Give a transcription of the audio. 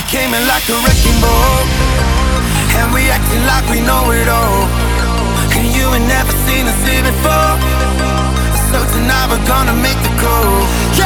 came in like a wrecking ball, and we acting like we know it all. And you ain't never seen us here before, so tonight we're gonna make the call.